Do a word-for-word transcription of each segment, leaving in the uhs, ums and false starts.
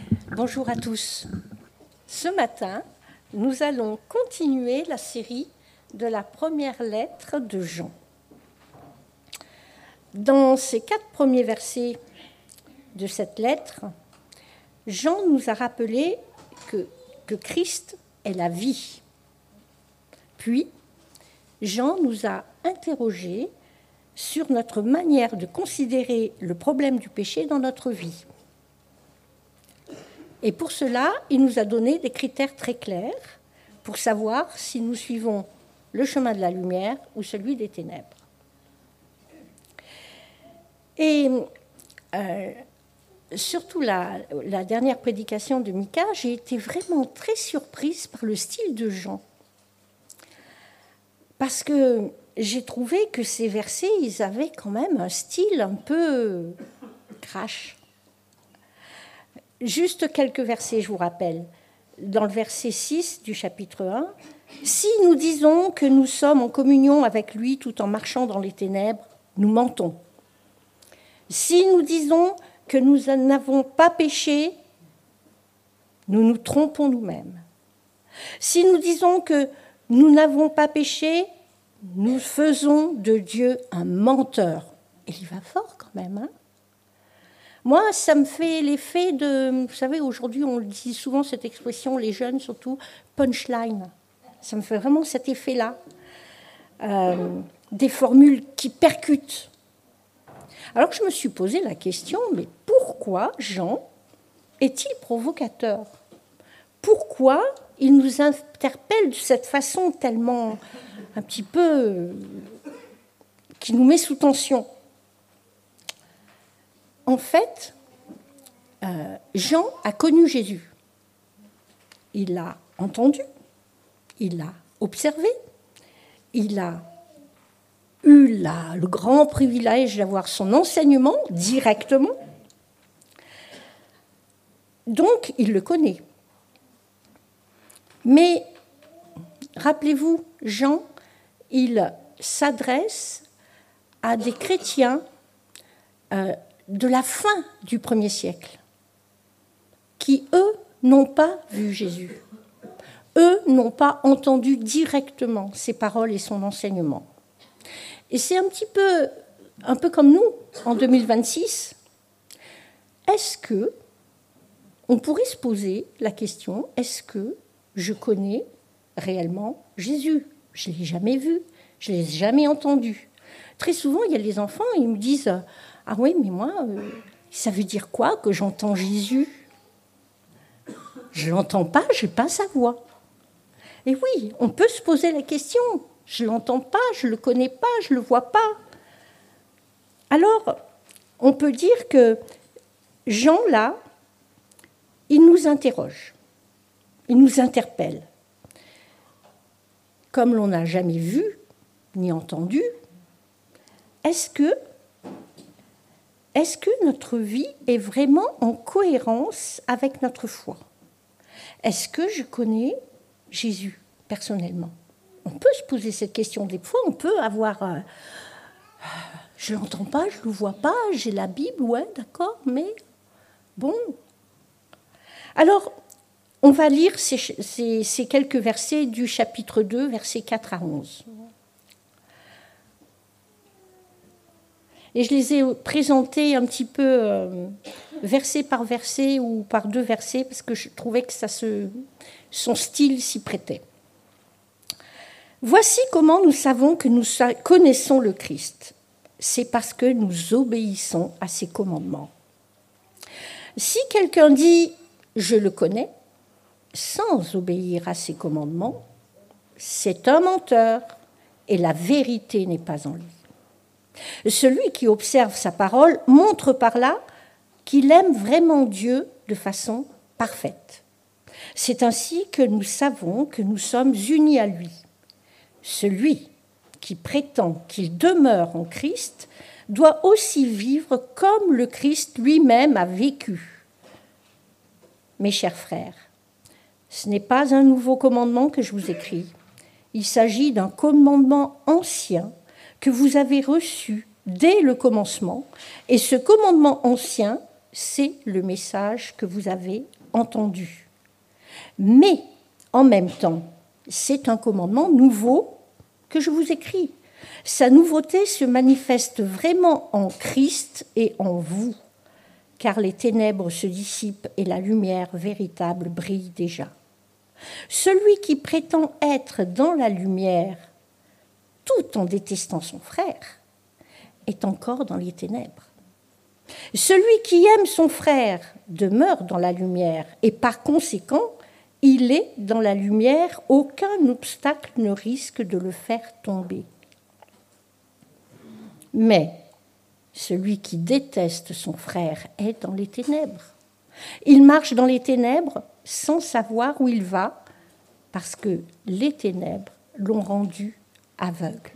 Bonjour à tous. Ce matin, nous allons continuer la série de la première lettre de Jean. Dans ces quatre premiers versets de cette lettre, Jean nous a rappelé que, que Christ est la vie. Puis, Jean nous a interrogés sur notre manière de considérer le problème du péché dans notre vie. Et pour cela, il nous a donné des critères très clairs pour savoir si nous suivons le chemin de la lumière ou celui des ténèbres. Et euh, surtout la, la dernière prédication de Mika, j'ai été vraiment très surprise par le style de Jean. Parce que j'ai trouvé que ces versets, ils avaient quand même un style un peu crash. Juste quelques versets, je vous rappelle. Dans le verset six du chapitre un, « Si nous disons que nous sommes en communion avec lui tout en marchant dans les ténèbres, nous mentons. Si nous disons que nous n'avons pas péché, nous nous trompons nous-mêmes. Si nous disons que nous n'avons pas péché, nous faisons de Dieu un menteur. » Et il va fort quand même, hein ? Moi, ça me fait l'effet de... Vous savez, aujourd'hui, on dit souvent cette expression, les jeunes surtout, punchline. Ça me fait vraiment cet effet-là. Euh, des formules qui percutent. Alors que je me suis posé la question, mais pourquoi Jean est-il provocateur ? Pourquoi il nous interpelle de cette façon tellement, un petit peu, qui nous met sous tension ? En fait, euh, Jean a connu Jésus. Il l'a entendu, il l'a observé, il a eu la, le grand privilège d'avoir son enseignement directement. Donc, il le connaît. Mais, rappelez-vous, Jean, il s'adresse à des chrétiens euh, de la fin du premier siècle, qui, eux, n'ont pas vu Jésus. Eux n'ont pas entendu directement ses paroles et son enseignement. Et c'est un petit peu, un peu comme nous, en deux mille vingt-six. Est-ce que, on pourrait se poser la question, est-ce que je connais réellement Jésus ? Je ne l'ai jamais vu, je ne l'ai jamais entendu. Très souvent, il y a les enfants, ils me disent « Ah oui, mais moi, euh, ça veut dire quoi que j'entends Jésus ? Je ne l'entends pas, je n'ai pas sa voix. » Et oui, on peut se poser la question. Je ne l'entends pas, je ne le connais pas, je ne le vois pas. Alors, on peut dire que Jean, là, il nous interroge, il nous interpelle. Comme l'on n'a jamais vu ni entendu, est-ce que Est-ce que notre vie est vraiment en cohérence avec notre foi ? Est-ce que je connais Jésus personnellement ? On peut se poser cette question. Des fois, on peut avoir... Euh, je ne l'entends pas, je ne le vois pas, j'ai la Bible, ouais, d'accord, mais bon. Alors, on va lire ces, ces, ces quelques versets du chapitre deux, versets quatre à onze. Et je les ai présentés un petit peu euh, verset par verset ou par deux versets parce que je trouvais que ça se, son style s'y prêtait. Voici comment nous savons que nous connaissons le Christ. C'est parce que nous obéissons à ses commandements. Si quelqu'un dit « je le connais » sans obéir à ses commandements, c'est un menteur et la vérité n'est pas en lui. Celui qui observe sa parole montre par là qu'il aime vraiment Dieu de façon parfaite. C'est ainsi que nous savons que nous sommes unis à lui. Celui qui prétend qu'il demeure en Christ doit aussi vivre comme le Christ lui-même a vécu. Mes chers frères, ce n'est pas un nouveau commandement que je vous écris. Il s'agit d'un commandement ancien que vous avez reçu dès le commencement, et ce commandement ancien c'est le message que vous avez entendu. Mais, en même temps, c'est un commandement nouveau que je vous écris. Sa nouveauté se manifeste vraiment en Christ et en vous, car les ténèbres se dissipent et la lumière véritable brille déjà. Celui qui prétend être dans la lumière, tout en détestant son frère, est encore dans les ténèbres. Celui qui aime son frère demeure dans la lumière et par conséquent, il est dans la lumière, aucun obstacle ne risque de le faire tomber. Mais celui qui déteste son frère est dans les ténèbres. Il marche dans les ténèbres sans savoir où il va, parce que les ténèbres l'ont rendu aveugle.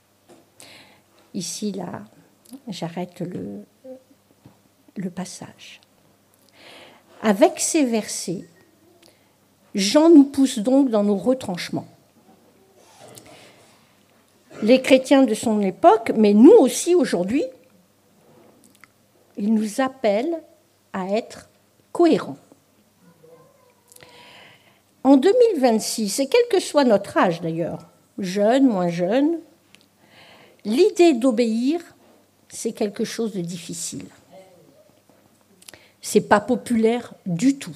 Ici, là, j'arrête le, le passage. Avec ces versets, Jean nous pousse donc dans nos retranchements. Les chrétiens de son époque, mais nous aussi aujourd'hui, il nous appelle à être cohérents. En deux mille vingt-six, et quel que soit notre âge d'ailleurs, jeune, moins jeune, l'idée d'obéir, c'est quelque chose de difficile. C'est pas populaire du tout.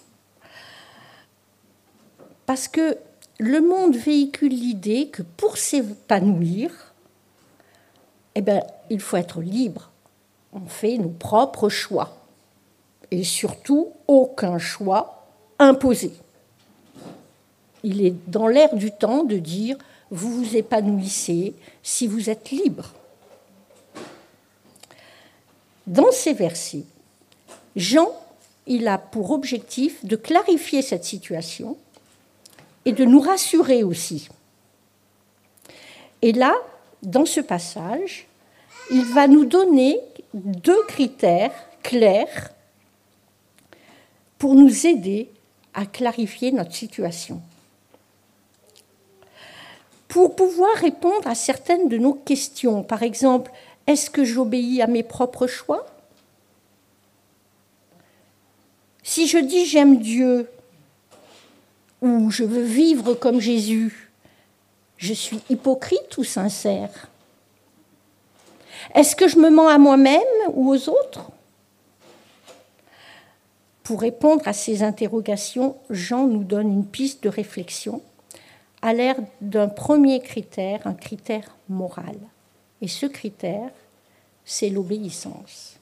Parce que le monde véhicule l'idée que pour s'épanouir, eh ben, il faut être libre. On fait nos propres choix. Et surtout, aucun choix imposé. Il est dans l'air du temps de dire « vous vous épanouissez si vous êtes libre ». Dans ces versets, Jean, il a pour objectif de clarifier cette situation et de nous rassurer aussi. Et là, dans ce passage, il va nous donner deux critères clairs pour nous aider à clarifier notre situation. Pour pouvoir répondre à certaines de nos questions, par exemple, est-ce que j'obéis à mes propres choix ? Si je dis j'aime Dieu ou je veux vivre comme Jésus, je suis hypocrite ou sincère ? Est-ce que je me mens à moi-même ou aux autres ? Pour répondre à ces interrogations, Jean nous donne une piste de réflexion à l'ère d'un premier critère, un critère moral. Et ce critère, c'est l'obéissance.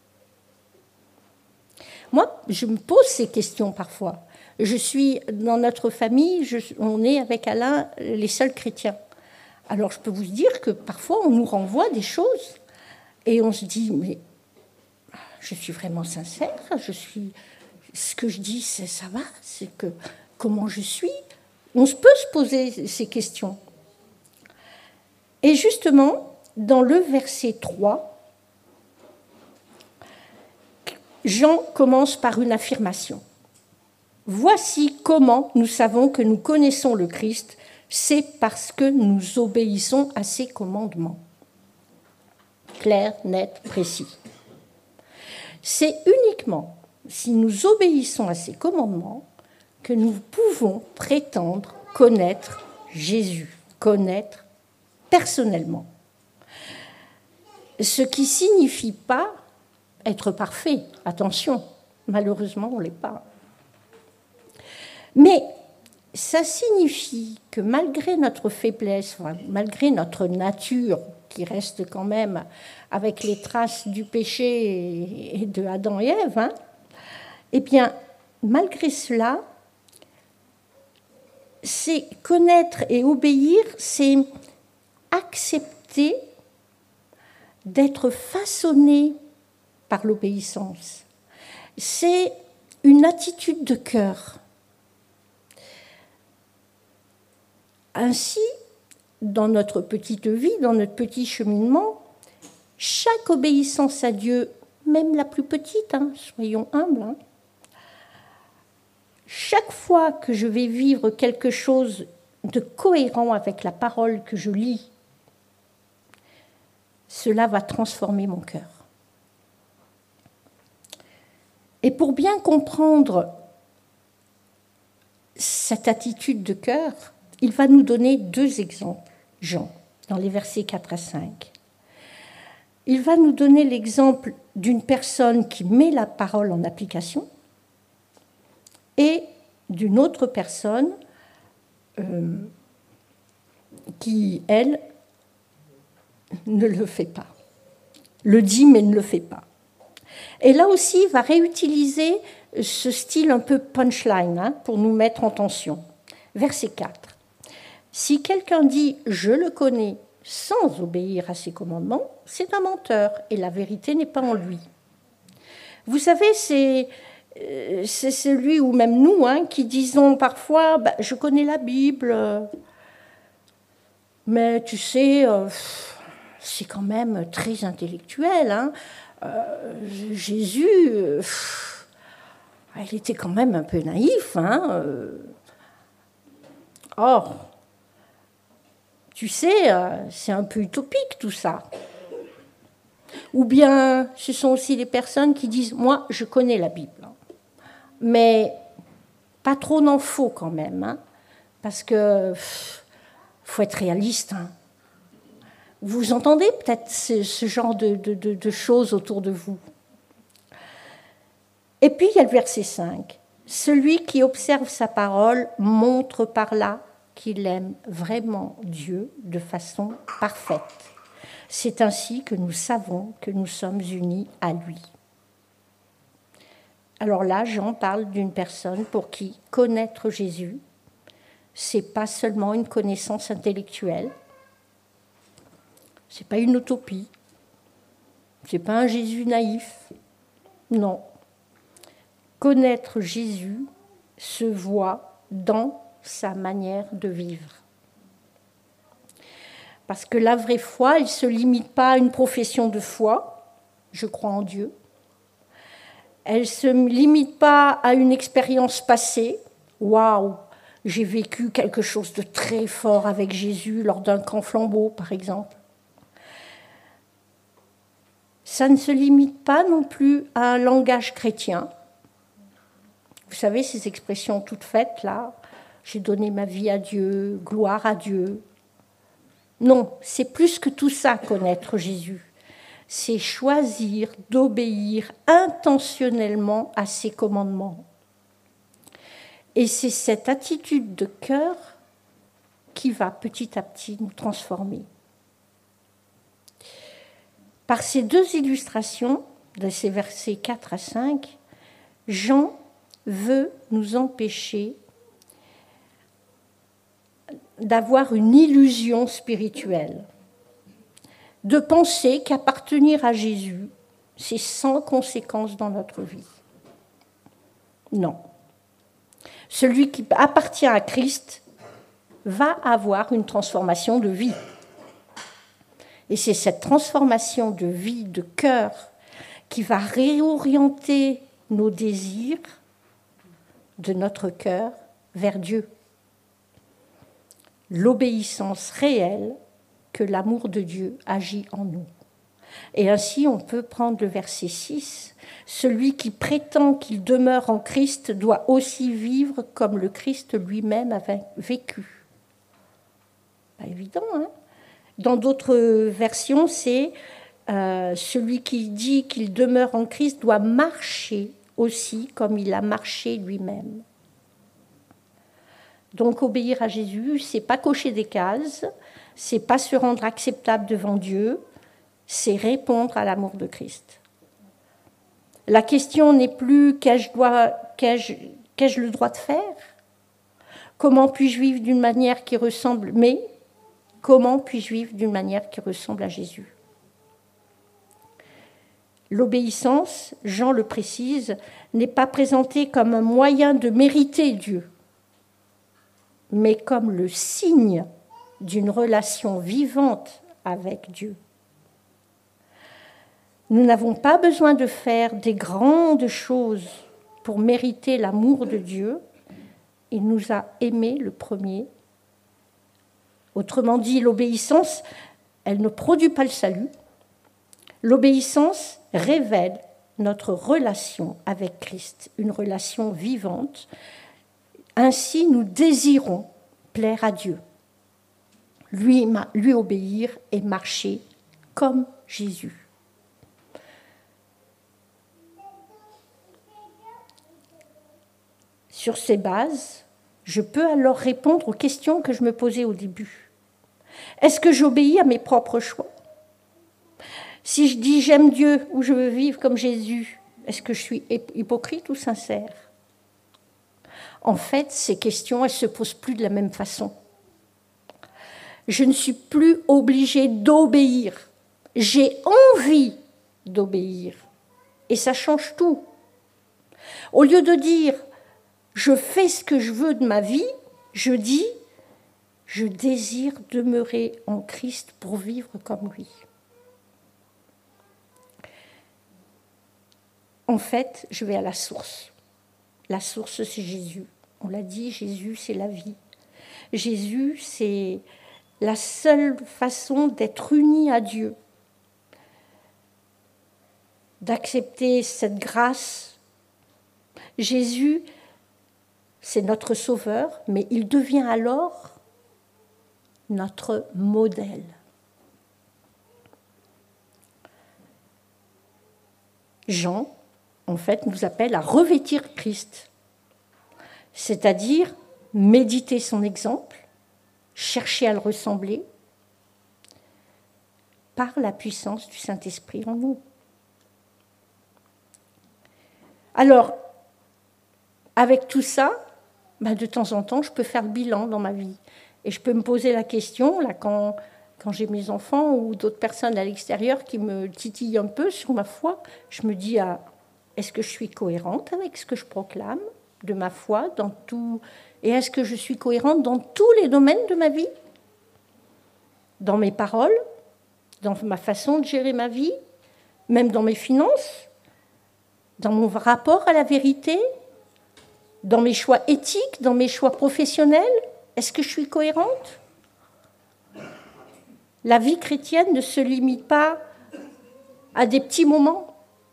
Moi, je me pose ces questions parfois. Je suis, dans notre famille, je, on est avec Alain les seuls chrétiens. Alors je peux vous dire que parfois on nous renvoie des choses et on se dit, mais je suis vraiment sincère, je suis, ce que je dis, c'est, ça va, c'est que comment je suis. On peut se poser ces questions. Et justement, dans le verset trois, Jean commence par une affirmation. Voici comment nous savons que nous connaissons le Christ, c'est parce que nous obéissons à ses commandements. Clair, net, précis. C'est uniquement si nous obéissons à ses commandements que nous pouvons prétendre connaître Jésus, connaître personnellement. Ce qui ne signifie pas être parfait, attention, malheureusement on ne l'est pas. Mais ça signifie que malgré notre faiblesse, malgré notre nature, qui reste quand même avec les traces du péché et de Adam et Ève, hein, eh bien, malgré cela, c'est connaître et obéir, c'est accepter d'être façonné par l'obéissance. C'est une attitude de cœur. Ainsi, dans notre petite vie, dans notre petit cheminement, chaque obéissance à Dieu, même la plus petite, hein, soyons humbles, hein, chaque fois que je vais vivre quelque chose de cohérent avec la parole que je lis, cela va transformer mon cœur. Et pour bien comprendre cette attitude de cœur, il va nous donner deux exemples, Jean, dans les versets quatre à cinq. Il va nous donner l'exemple d'une personne qui met la parole en application et d'une autre personne euh, qui, elle, ne le fait pas. Le dit, mais ne le fait pas. Et là aussi, il va réutiliser ce style un peu punchline hein, pour nous mettre en tension. Verset quatre. Si quelqu'un dit « je le connais » sans obéir à ses commandements, c'est un menteur et la vérité n'est pas en lui. Vous savez, c'est, c'est celui, ou même nous, hein, qui disons parfois bah, « je connais la Bible, mais tu sais, euh, c'est quand même très intellectuel. Hein. Euh, Jésus, euh, il était quand même un peu naïf. Hein. Or, tu sais, c'est un peu utopique tout ça. » Ou bien, ce sont aussi les personnes qui disent « moi, je connais la Bible, mais pas trop n'en faut quand même, hein, parce que faut être réaliste. Hein. » Vous entendez peut-être ce, ce genre de, de, de, de choses autour de vous. Et puis, il y a le verset cinq. « Celui qui observe sa parole montre par là qu'il aime vraiment Dieu de façon parfaite. C'est ainsi que nous savons que nous sommes unis à lui. » Alors là, Jean parle d'une personne pour qui connaître Jésus, ce n'est pas seulement une connaissance intellectuelle, ce n'est pas une utopie, ce n'est pas un Jésus naïf. Non. Connaître Jésus se voit dans sa manière de vivre. Parce que la vraie foi, elle ne se limite pas à une profession de foi, je crois en Dieu. Elle ne se limite pas à une expérience passée, waouh, j'ai vécu quelque chose de très fort avec Jésus lors d'un camp Flambeau, par exemple. Ça ne se limite pas non plus à un langage chrétien. Vous savez, ces expressions toutes faites, là, j'ai donné ma vie à Dieu, gloire à Dieu. Non, c'est plus que tout ça, connaître Jésus. C'est choisir d'obéir intentionnellement à ses commandements. Et c'est cette attitude de cœur qui va petit à petit nous transformer. Par ces deux illustrations, de ces versets quatre à cinq, Jean veut nous empêcher d'avoir une illusion spirituelle, de penser qu'appartenir à Jésus, c'est sans conséquence dans notre vie. Non. Celui qui appartient à Christ va avoir une transformation de vie. Et c'est cette transformation de vie, de cœur, qui va réorienter nos désirs de notre cœur vers Dieu. L'obéissance réelle que l'amour de Dieu agit en nous. Et ainsi, on peut prendre le verset six. « Celui qui prétend qu'il demeure en Christ doit aussi vivre comme le Christ lui-même avait vécu. » Pas évident, hein ? Dans d'autres versions, c'est euh, « Celui qui dit qu'il demeure en Christ doit marcher aussi comme il a marché lui-même. » Donc, obéir à Jésus, c'est pas cocher des cases, c'est pas se rendre acceptable devant Dieu, c'est répondre à l'amour de Christ. La question n'est plus qu'ai-je, dois, qu'ai-je, qu'ai-je le droit de faire ? Comment puis-je vivre d'une manière qui ressemble, mais comment puis-je vivre d'une manière qui ressemble à Jésus ? L'obéissance, Jean le précise, n'est pas présentée comme un moyen de mériter Dieu, mais comme le signe d'une relation vivante avec Dieu. Nous n'avons pas besoin de faire des grandes choses pour mériter l'amour de Dieu. Il nous a aimés le premier. Autrement dit, l'obéissance, elle ne produit pas le salut. L'obéissance révèle notre relation avec Christ, une relation vivante. Ainsi, nous désirons plaire à Dieu, lui, lui obéir et marcher comme Jésus. Sur ces bases, je peux alors répondre aux questions que je me posais au début. Est-ce que j'obéis à mes propres choix ? Si je dis j'aime Dieu ou je veux vivre comme Jésus, est-ce que je suis hypocrite ou sincère ? En fait, ces questions, elles ne se posent plus de la même façon. Je ne suis plus obligée d'obéir. J'ai envie d'obéir. Et ça change tout. Au lieu de dire « je fais ce que je veux de ma vie », je dis « je désire demeurer en Christ pour vivre comme lui ». En fait, je vais à la source. La source, c'est Jésus. On l'a dit, Jésus, c'est la vie. Jésus, c'est la seule façon d'être uni à Dieu, d'accepter cette grâce. Jésus, c'est notre sauveur, mais il devient alors notre modèle. Jean, en fait, nous appelle à revêtir Christ, c'est-à-dire méditer son exemple, chercher à le ressembler par la puissance du Saint-Esprit en nous. Alors, avec tout ça, ben de temps en temps, je peux faire le bilan dans ma vie. Et je peux me poser la question, là, quand, quand j'ai mes enfants ou d'autres personnes à l'extérieur qui me titillent un peu sur ma foi, je me dis, ah, est-ce que je suis cohérente avec ce que je proclame de ma foi dans tout, et est-ce que je suis cohérente dans tous les domaines de ma vie ? Dans mes paroles, dans ma façon de gérer ma vie, même dans mes finances, dans mon rapport à la vérité, dans mes choix éthiques, dans mes choix professionnels, est-ce que je suis cohérente ? La vie chrétienne ne se limite pas à des petits moments.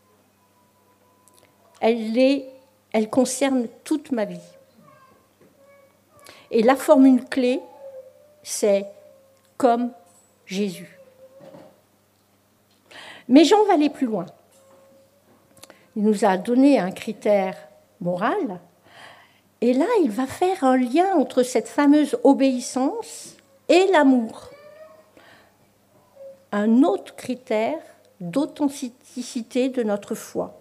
Elle, est, elle concerne toute ma vie. Et la formule clé, c'est « comme Jésus ». Mais Jean va aller plus loin. Il nous a donné un critère moral, et là, il va faire un lien entre cette fameuse obéissance et l'amour. Un autre critère d'authenticité de notre foi.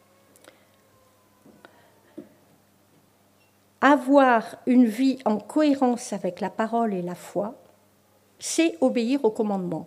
Avoir une vie en cohérence avec la parole et la foi, c'est obéir au commandement.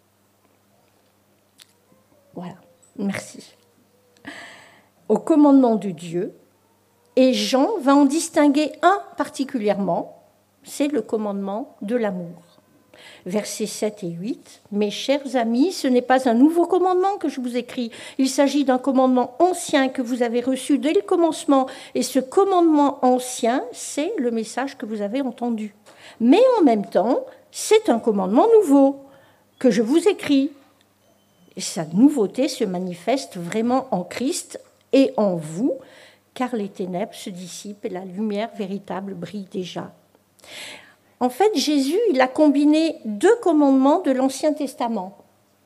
Voilà, merci. Au commandement de Dieu, et Jean va en distinguer un particulièrement, c'est le commandement de l'amour. Versets sept et huit, « Mes chers amis, ce n'est pas un nouveau commandement que je vous écris. Il s'agit d'un commandement ancien que vous avez reçu dès le commencement. Et ce commandement ancien, c'est le message que vous avez entendu. Mais en même temps, c'est un commandement nouveau que je vous écris. Et sa nouveauté se manifeste vraiment en Christ et en vous, car les ténèbres se dissipent et la lumière véritable brille déjà. » En fait, Jésus, il a combiné deux commandements de l'Ancien Testament.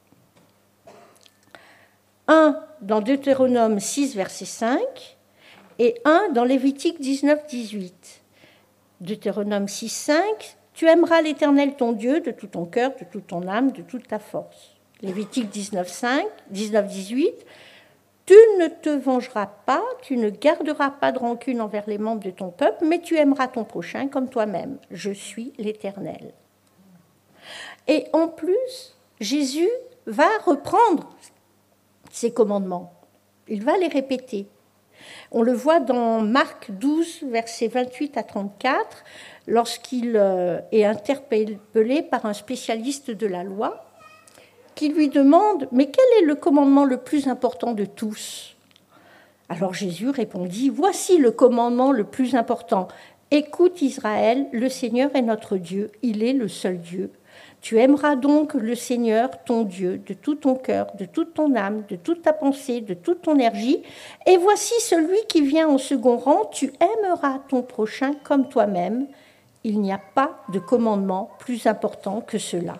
Un dans Deutéronome six, verset cinq, et un dans Lévitique dix-neuf, dix-huit. Deutéronome six, cinq, « Tu aimeras l'Éternel ton Dieu de tout ton cœur, de toute ton âme, de toute ta force. » Lévitique dix-neuf, cinq, dix-neuf, dix-huit, « Tu ne te vengeras pas, tu ne garderas pas de rancune envers les membres de ton peuple, mais tu aimeras ton prochain comme toi-même. Je suis l'Éternel. » Et en plus, Jésus va reprendre ces commandements. Il va les répéter. On le voit dans Marc douze, versets vingt-huit à trente-quatre, lorsqu'il est interpellé par un spécialiste de la loi, qui lui demande « Mais quel est le commandement le plus important de tous ?» Alors Jésus répondit « Voici le commandement le plus important. Écoute Israël, le Seigneur est notre Dieu, il est le seul Dieu. Tu aimeras donc le Seigneur, ton Dieu, de tout ton cœur, de toute ton âme, de toute ta pensée, de toute ton énergie. Et voici celui qui vient en second rang, tu aimeras ton prochain comme toi-même. Il n'y a pas de commandement plus important que cela.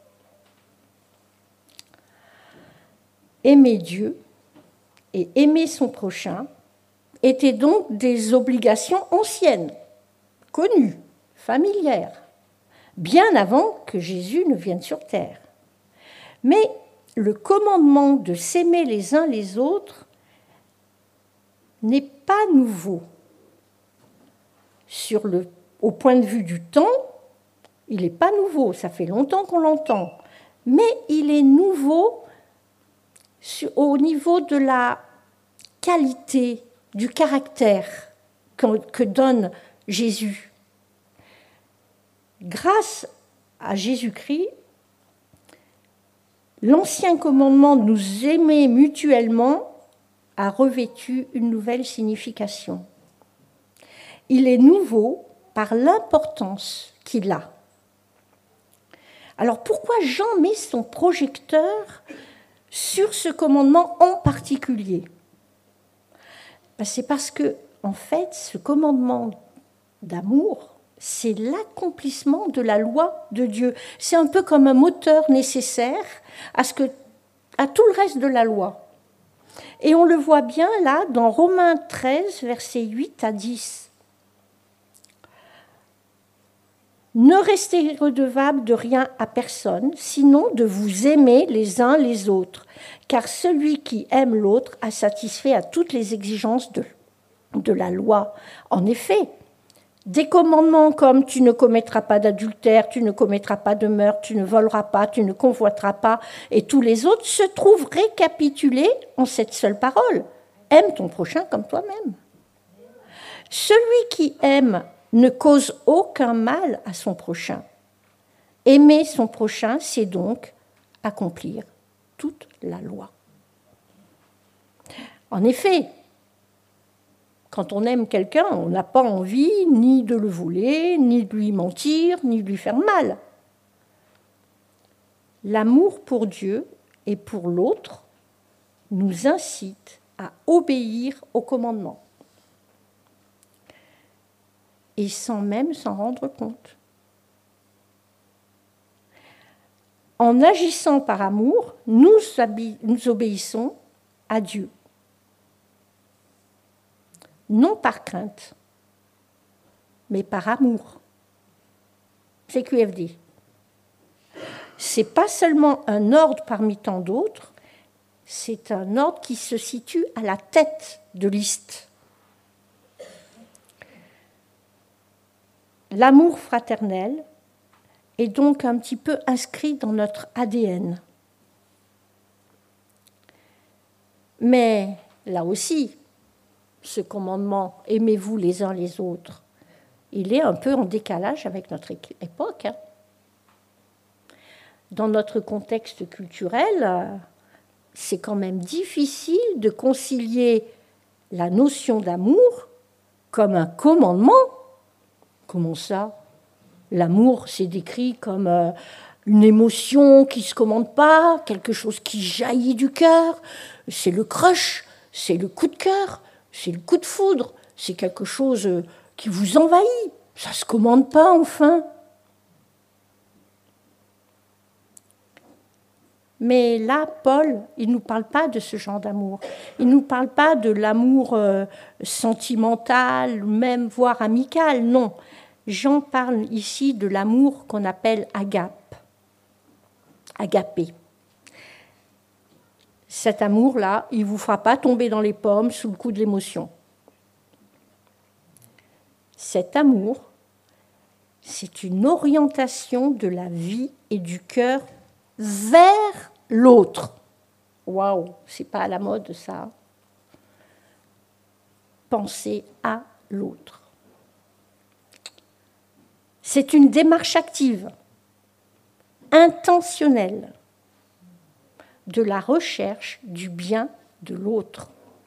Aimer Dieu et aimer son prochain étaient donc des obligations anciennes, connues, familières, bien avant que Jésus ne vienne sur terre. Mais le commandement de s'aimer les uns les autres n'est pas nouveau. Sur le, au point de vue du temps, il n'est pas nouveau, ça fait longtemps qu'on l'entend, mais il est nouveau sur, au niveau de la qualité, du caractère que, que donne Jésus. Grâce à Jésus-Christ, l'ancien commandement de nous aimer mutuellement a revêtu une nouvelle signification. Il est nouveau par l'importance qu'il a. Alors pourquoi Jean met son projecteur sur ce commandement en particulier ? Ben, c'est parce que, en fait, ce commandement d'amour, c'est l'accomplissement de la loi de Dieu. C'est un peu comme un moteur nécessaire à, ce que, à tout le reste de la loi. Et on le voit bien là dans Romains treize, versets huit à dix. Ne restez redevables de rien à personne, sinon de vous aimer les uns les autres, car celui qui aime l'autre a satisfait à toutes les exigences de, de la loi. En effet, des commandements comme « tu ne commettras pas d'adultère, tu ne commettras pas de meurtre, tu ne voleras pas, tu ne convoiteras pas » et tous les autres se trouvent récapitulés en cette seule parole. Aime ton prochain comme toi-même. Celui qui aime ne cause aucun mal à son prochain. Aimer son prochain, c'est donc accomplir toute la loi. En effet, quand on aime quelqu'un, on n'a pas envie ni de le voler, ni de lui mentir, ni de lui faire mal. L'amour pour Dieu et pour l'autre nous incite à obéir aux commandements. Et sans même s'en rendre compte. En agissant par amour, nous, nous obéissons à Dieu. Non par crainte, mais par amour. C'est Q F D. Ce n'est pas seulement un ordre parmi tant d'autres, c'est un ordre qui se situe à la tête de liste. L'amour fraternel est donc un petit peu inscrit dans notre A D N. Mais là aussi, ce commandement « aimez-vous les uns les autres », il est un peu en décalage avec notre époque. Hein. Dans notre contexte culturel, c'est quand même difficile de concilier la notion d'amour comme un commandement. Comment ça ? L'amour, c'est décrit comme euh, une émotion qui ne se commande pas, quelque chose qui jaillit du cœur. C'est le crush, c'est le coup de cœur, c'est le coup de foudre. C'est quelque chose qui vous envahit. Ça ne se commande pas, enfin. Mais là, Paul, il ne nous parle pas de ce genre d'amour. Il ne nous parle pas de l'amour euh, sentimental, même voire amical, non. Jean parle ici de l'amour qu'on appelle agape, agapé. Cet amour-là, il ne vous fera pas tomber dans les pommes sous le coup de l'émotion. Cet amour, c'est une orientation de la vie et du cœur vers l'autre. Waouh, c'est pas à la mode ça. Penser à l'autre. C'est une démarche active, intentionnelle, de la recherche du bien de l'autre.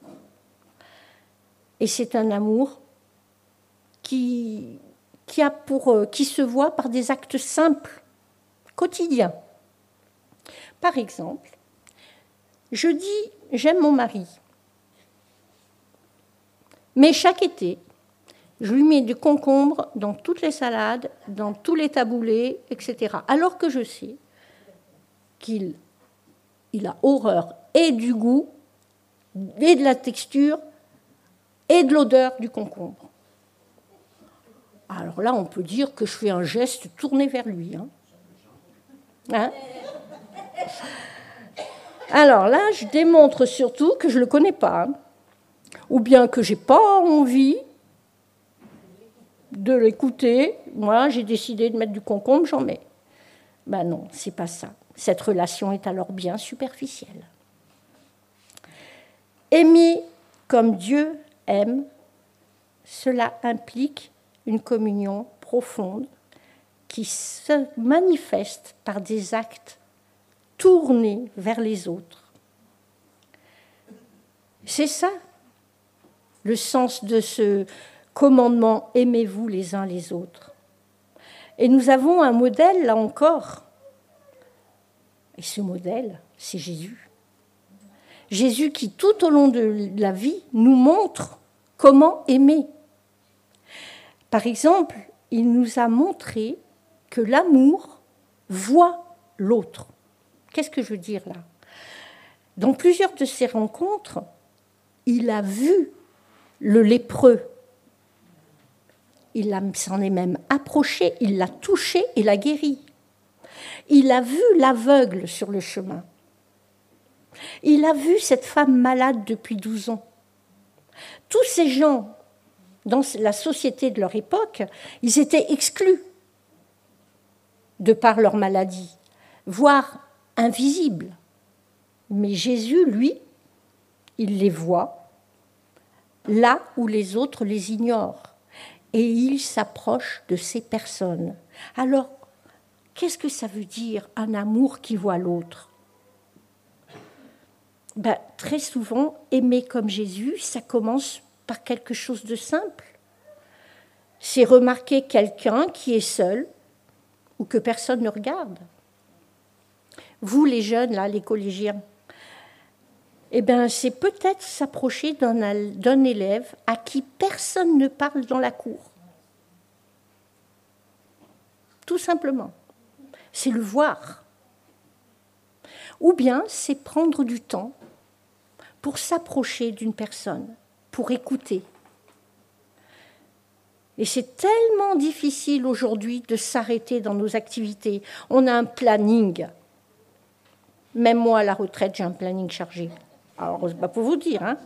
Et c'est un amour qui, qui, a pour, qui se voit par des actes simples, quotidien. Par exemple, je dis « j'aime mon mari ». Mais chaque été, je lui mets du concombre dans toutes les salades, dans tous les taboulés, et cetera. Alors que je sais qu'il il a horreur et du goût, et de la texture, et de l'odeur du concombre. Alors là, on peut dire que je fais un geste tourné vers lui. Hein. Hein? Alors là, je démontre surtout que je ne le connais pas, hein, ou bien que je n'ai pas envie de l'écouter. Moi, j'ai décidé de mettre du concombre, j'en mets. Ben non, c'est pas ça. Cette relation est alors bien superficielle. Aimer comme Dieu aime, cela implique une communion profonde qui se manifeste par des actes tournés vers les autres. C'est ça, le sens de ce commandement « aimez-vous les uns les autres ». Et nous avons un modèle, là encore. Et ce modèle, c'est Jésus. Jésus qui, tout au long de la vie, nous montre comment aimer. Par exemple, il nous a montré que l'amour voit l'autre. Qu'est-ce que je veux dire là ? Dans plusieurs de ses rencontres, il a vu le lépreux. Il s'en est même approché, il l'a touché et l'a guéri. Il a vu l'aveugle sur le chemin. Il a vu cette femme malade depuis douze ans. Tous ces gens, dans la société de leur époque, ils étaient exclus de par leur maladie, voire invisibles. Mais Jésus, lui, il les voit là où les autres les ignorent. Et il s'approche de ces personnes. Alors, qu'est-ce que ça veut dire, un amour qui voit l'autre ? Ben, très souvent, aimer comme Jésus, ça commence par quelque chose de simple. C'est remarquer quelqu'un qui est seul ou que personne ne regarde. Vous, les jeunes, là, les collégiens, eh bien, c'est peut-être s'approcher d'un, d'un élève à qui personne ne parle dans la cour. Tout simplement. C'est le voir. Ou bien, c'est prendre du temps pour s'approcher d'une personne, pour écouter. Et c'est tellement difficile aujourd'hui de s'arrêter dans nos activités. On a un planning. Même moi, à la retraite, j'ai un planning chargé. Alors, c'est pas pour vous dire, hein.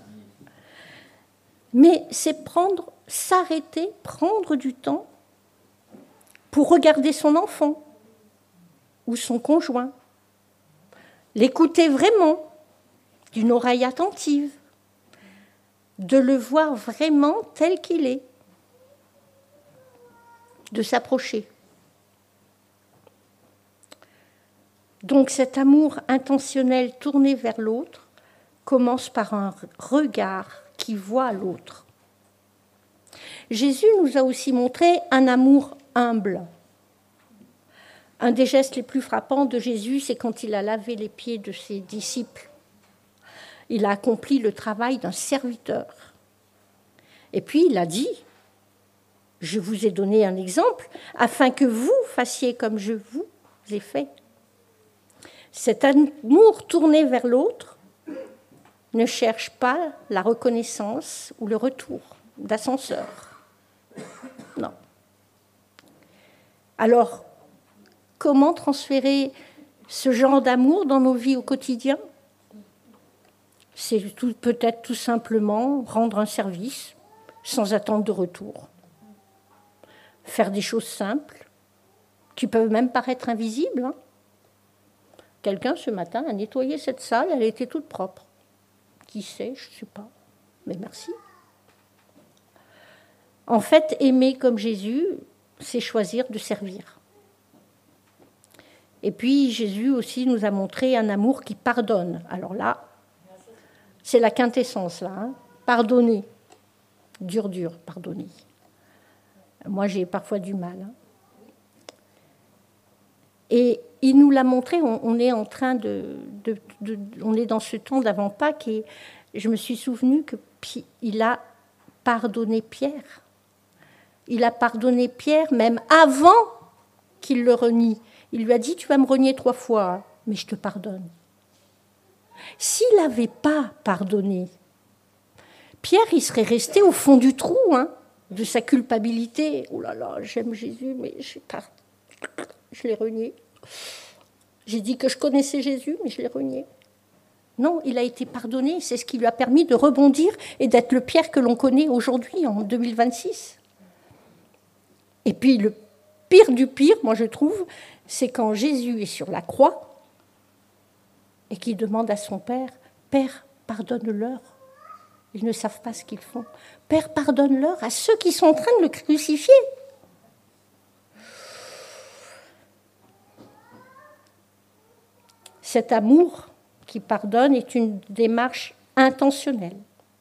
Mais c'est prendre, s'arrêter, prendre du temps pour regarder son enfant ou son conjoint. L'écouter vraiment, d'une oreille attentive, de le voir vraiment tel qu'il est, de s'approcher. Donc cet amour intentionnel tourné vers l'autre commence par un regard qui voit l'autre. Jésus nous a aussi montré un amour humble. Un des gestes les plus frappants de Jésus, c'est quand il a lavé les pieds de ses disciples. Il a accompli le travail d'un serviteur. Et puis il a dit, je vous ai donné un exemple, afin que vous fassiez comme je vous ai fait. Cet amour tourné vers l'autre ne cherche pas la reconnaissance ou le retour d'ascenseur. Non. Alors, comment transférer ce genre d'amour dans nos vies au quotidien ? C'est tout, peut-être tout simplement rendre un service sans attendre de retour. Faire des choses simples, qui peuvent même paraître invisibles. Hein. Quelqu'un, ce matin, a nettoyé cette salle, elle était toute propre. Qui sait, je ne sais pas, mais merci. En fait, aimer comme Jésus, c'est choisir de servir. Et puis, Jésus aussi nous a montré un amour qui pardonne. Alors là, c'est la quintessence, là. Hein. Pardonner. Dur, dur, pardonner. Moi, j'ai parfois du mal. Hein. Et il nous l'a montré, on, on est en train de, de, de, de... On est dans ce temps d'avant-Pâques, et je me suis souvenu qu'il a pardonné Pierre. Il a pardonné Pierre même avant qu'il le renie. Il lui a dit, tu vas me renier trois fois, mais je te pardonne. S'il n'avait pas pardonné, Pierre, il serait resté au fond du trou, hein, de sa culpabilité. Oh là là, j'aime Jésus, mais je, pas... je l'ai renié. J'ai dit que je connaissais Jésus, mais je l'ai renié. Non, il a été pardonné. C'est ce qui lui a permis de rebondir et d'être le Pierre que l'on connaît aujourd'hui, en deux mille vingt-six. Et puis, le pire du pire, moi je trouve, c'est quand Jésus est sur la croix et qu'il demande à son Père, « Père, pardonne-leur. Ils ne savent pas ce qu'ils font. Père, pardonne-leur à ceux qui sont en train de le crucifier. » Cet amour qui pardonne est une démarche intentionnelle.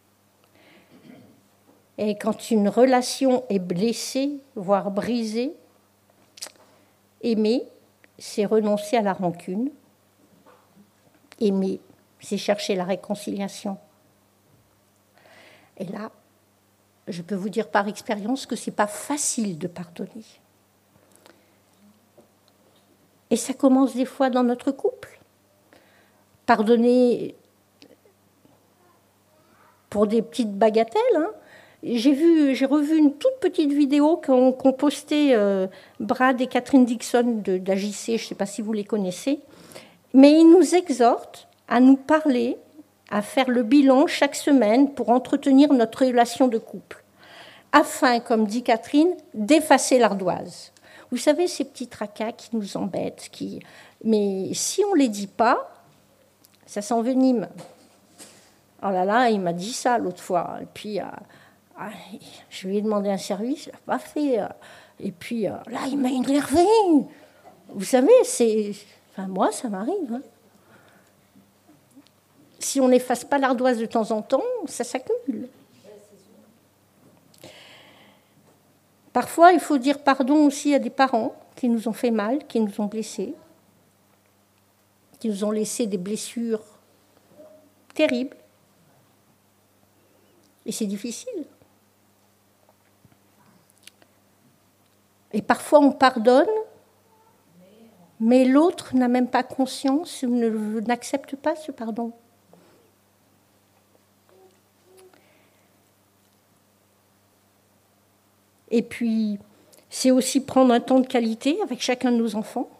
Et quand une relation est blessée, voire brisée, aimer, c'est renoncer à la rancune. Aimer, c'est chercher la réconciliation. Et là, je peux vous dire par expérience que ce n'est pas facile de pardonner. Et ça commence des fois dans notre couple. Pardonner pour des petites bagatelles, hein. J'ai vu, j'ai revu une toute petite vidéo qu'ont, qu'ont posté euh, Brad et Catherine Dixon de, d'A J C, je ne sais pas si vous les connaissez, mais ils nous exhortent à nous parler, à faire le bilan chaque semaine pour entretenir notre relation de couple, afin, comme dit Catherine, d'effacer l'ardoise. Vous savez, ces petits tracas qui nous embêtent, qui... mais si on ne les dit pas, ça s'envenime. Oh là là, il m'a dit ça l'autre fois, et puis... Euh, Ah, je lui ai demandé un service, il n'a pas fait. Et puis là, il m'a énervé. Vous savez, c'est... Enfin, moi, ça m'arrive. Hein. Si on n'efface pas l'ardoise de temps en temps, ça s'accumule. Parfois, il faut dire pardon aussi à des parents qui nous ont fait mal, qui nous ont blessés, qui nous ont laissé des blessures terribles. Et c'est difficile. Et parfois, on pardonne, mais l'autre n'a même pas conscience ou ne, n'accepte pas ce pardon. Et puis, c'est aussi prendre un temps de qualité avec chacun de nos enfants.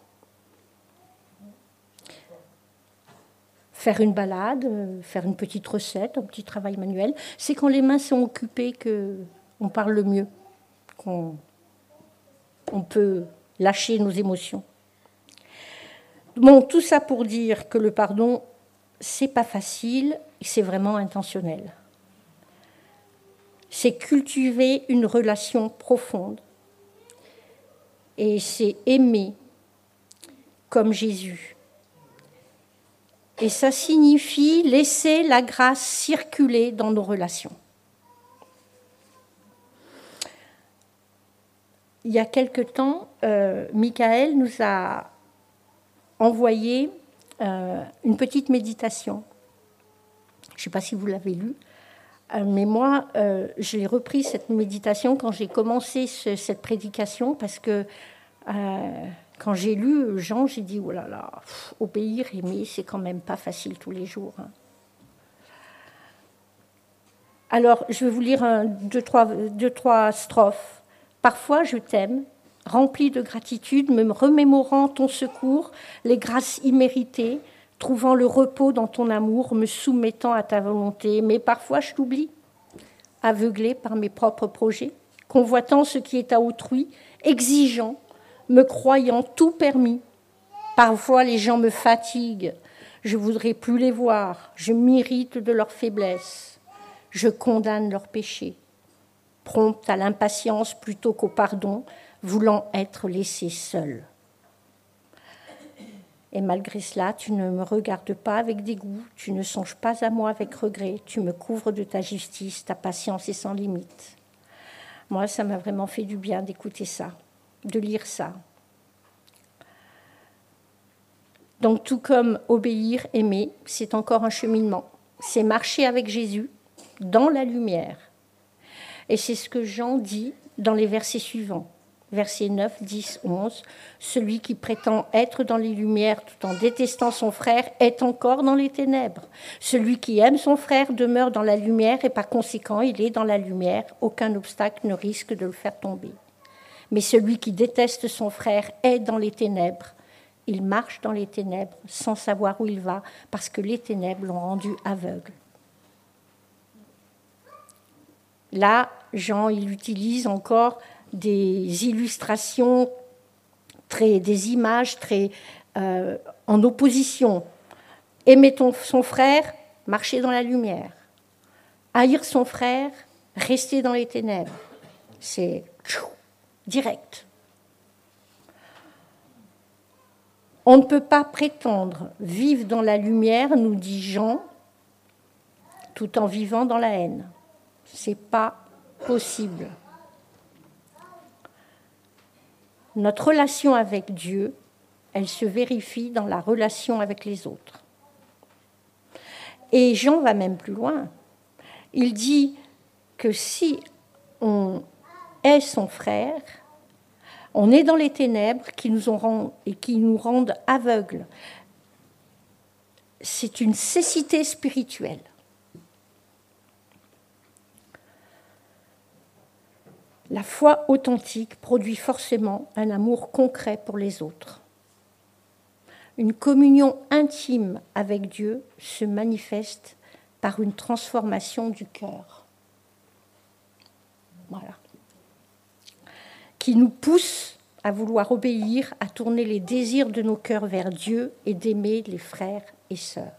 Faire une balade, faire une petite recette, un petit travail manuel. C'est quand les mains sont occupées qu'on parle le mieux, qu'on... on peut lâcher nos émotions. Bon, tout ça pour dire que le pardon, c'est pas facile, c'est vraiment intentionnel. C'est cultiver une relation profonde. Et c'est aimer comme Jésus. Et ça signifie laisser la grâce circuler dans nos relations. Il y a quelque temps, euh, Michael nous a envoyé euh, une petite méditation. Je ne sais pas si vous l'avez lue, euh, mais moi, euh, j'ai repris cette méditation quand j'ai commencé ce, cette prédication, parce que euh, quand j'ai lu Jean, j'ai dit, oh là là, pff, obéir, aimer, c'est quand même pas facile tous les jours. Hein. Alors, je vais vous lire un, deux, trois, deux, trois strophes. Parfois, je t'aime, rempli de gratitude, me remémorant ton secours, les grâces imméritées, trouvant le repos dans ton amour, me soumettant à ta volonté. Mais parfois, je t'oublie, aveuglé par mes propres projets, convoitant ce qui est à autrui, exigeant, me croyant tout permis. Parfois, les gens me fatiguent, je voudrais plus les voir, je m'irrite de leur faiblesse, je condamne leurs péchés. Prompte à l'impatience plutôt qu'au pardon, voulant être laissé seul. Et malgré cela, tu ne me regardes pas avec dégoût, tu ne songes pas à moi avec regret, tu me couvres de ta justice, ta patience est sans limite. Moi, ça m'a vraiment fait du bien d'écouter ça, de lire ça. Donc tout comme obéir, aimer, c'est encore un cheminement. C'est marcher avec Jésus dans la lumière. Et c'est ce que Jean dit dans les versets suivants. Versets neuf, dix, onze. Celui qui prétend être dans les lumières tout en détestant son frère est encore dans les ténèbres. Celui qui aime son frère demeure dans la lumière et par conséquent, il est dans la lumière. Aucun obstacle ne risque de le faire tomber. Mais celui qui déteste son frère est dans les ténèbres. Il marche dans les ténèbres sans savoir où il va parce que les ténèbres l'ont rendu aveugle. Là, Jean, il utilise encore des illustrations, très, des images très euh, en opposition. Aimer ton, son frère, marcher dans la lumière. Haïr son frère, rester dans les ténèbres. C'est tchou, direct. On ne peut pas prétendre vivre dans la lumière, nous dit Jean, tout en vivant dans la haine. Ce n'est pas possible. Notre relation avec Dieu, elle se vérifie dans la relation avec les autres. Et Jean va même plus loin. Il dit que si on est son frère, on est dans les ténèbres qui nous, ont, et qui nous rendent aveugles. C'est une cécité spirituelle. La foi authentique produit forcément un amour concret pour les autres. Une communion intime avec Dieu se manifeste par une transformation du cœur. Voilà. Qui nous pousse à vouloir obéir, à tourner les désirs de nos cœurs vers Dieu et d'aimer les frères et sœurs.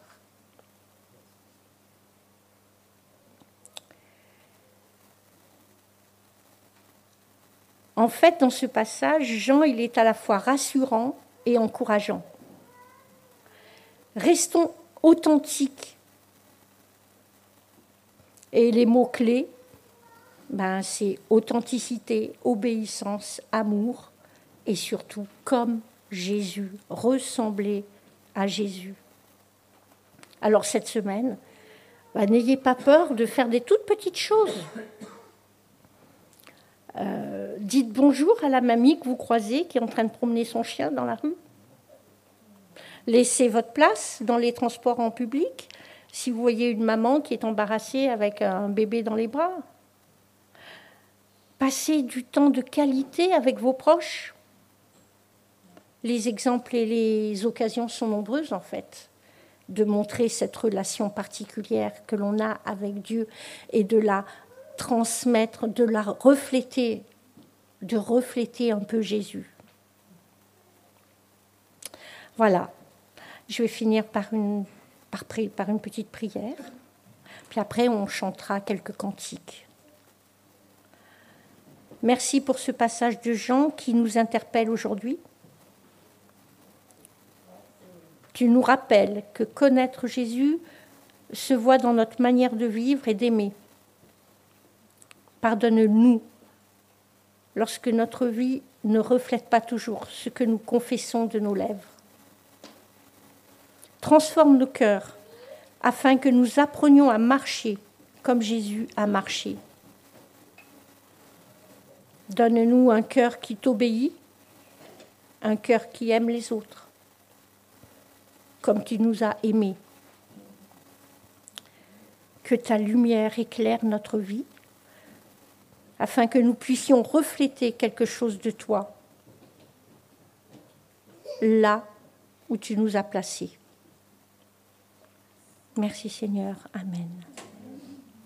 En fait, dans ce passage, Jean, il est à la fois rassurant et encourageant. Restons authentiques. Et les mots-clés, ben, c'est authenticité, obéissance, amour, et surtout comme Jésus, ressembler à Jésus. Alors cette semaine, ben, n'ayez pas peur de faire des toutes petites choses. Euh, dites bonjour à la mamie que vous croisez qui est en train de promener son chien dans la rue. Laissez votre place dans les transports en public si vous voyez une maman qui est embarrassée avec un bébé dans les bras. Passez du temps de qualité avec vos proches. Les exemples et les occasions sont nombreuses en fait de montrer cette relation particulière que l'on a avec Dieu et de la transmettre, de la refléter, de refléter un peu Jésus. Voilà. Je vais finir par une, par, par une petite prière. Puis après, on chantera quelques cantiques. Merci pour ce passage de Jean qui nous interpelle aujourd'hui. Tu nous rappelles que connaître Jésus se voit dans notre manière de vivre et d'aimer. Pardonne-nous lorsque notre vie ne reflète pas toujours ce que nous confessons de nos lèvres. Transforme nos cœurs afin que nous apprenions à marcher comme Jésus a marché. Donne-nous un cœur qui t'obéit, un cœur qui aime les autres, comme tu nous as aimés. Que ta lumière éclaire notre vie, afin que nous puissions refléter quelque chose de toi, là où tu nous as placés. Merci Seigneur. Amen.